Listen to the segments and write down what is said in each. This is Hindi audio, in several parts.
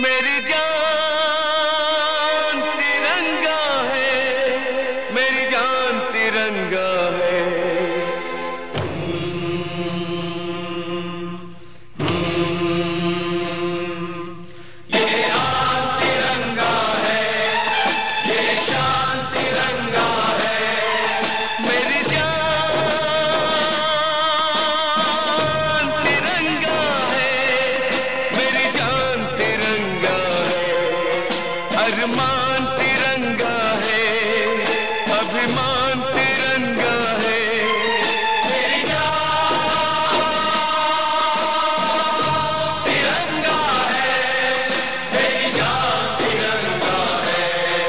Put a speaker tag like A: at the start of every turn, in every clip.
A: मेरी जान तिरंगा है, मेरी जान तिरंगा है। ये आन तिरंगा है, ये शान तिरंगा है। मेरी जान तिरंगा है, मेरी जान तिरंगा है। अरमान तिरंगा है, अभिमान तिरंगा है। मेरी जान तिरंगा है, मेरी जान तिरंगा है।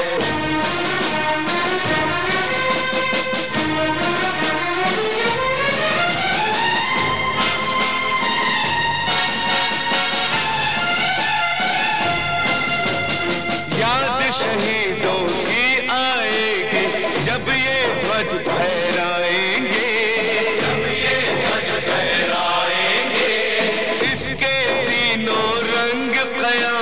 A: याद शहीदों की आएगी जब ये ध्वज फहराएंगे, जब ये ध्वज फहराएंगे। इसके तीनों रंग कयामत